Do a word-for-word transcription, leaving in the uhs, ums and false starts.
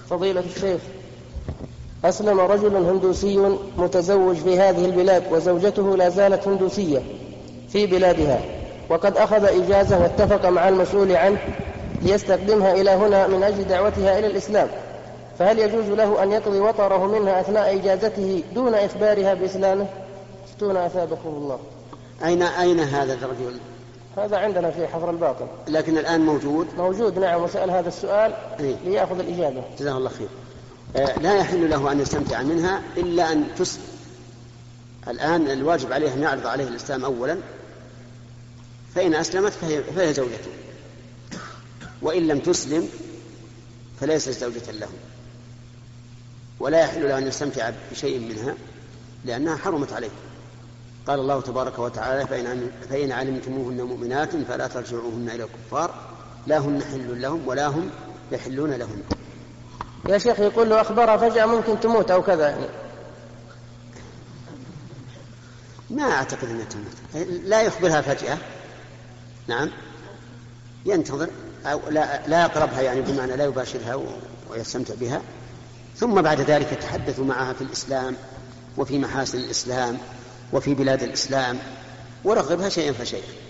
فضيلة الشيخ، أسلم رجل هندوسي متزوج في هذه البلاد وزوجته لا زالت هندوسية في بلادها، وقد أخذ إجازة واتفق مع المسؤول عنه ليستقدمها إلى هنا من أجل دعوتها إلى الإسلام، فهل يجوز له أن يقضي وطره منها أثناء إجازته دون إخبارها بإسلامه؟ افتونا أثابكم الله. أين أين هذا الرجل؟ هذا عندنا في حفر الباطن. لكن الآن موجود؟ موجود نعم، وسأل هذا السؤال إيه؟ ليأخذ الإجابة. جزاه الله خير. آه لا يحل له أن يستمتع منها إلا أن تسلم. الآن الواجب عليه أن يعرض عليه الإسلام أولا، فإن أسلمت فهي, فهي زوجته، وإن لم تسلم فليست زوجة له، ولا يحل له أن يستمتع بشيء منها لأنها حرمت عليه. قال الله تبارك وتعالى: فإن علمتموهن مؤمنات فلا ترجعوهن إلى الكفار لا هن حل لهم ولا هم يحلون لهم. يا شيخ يقول له أخبارها فجأة ممكن تموت أو كذا يعني. ما أعتقد أنها تموت، لا يخبرها فجأة، نعم ينتظر أو لا, لا يقربها يعني بمعنى لا يباشرها ويستمتع بها، ثم بعد ذلك يتحدث معها في الإسلام وفي محاسن الإسلام وفي بلاد الإسلام ورغبها شيئا فشيئا.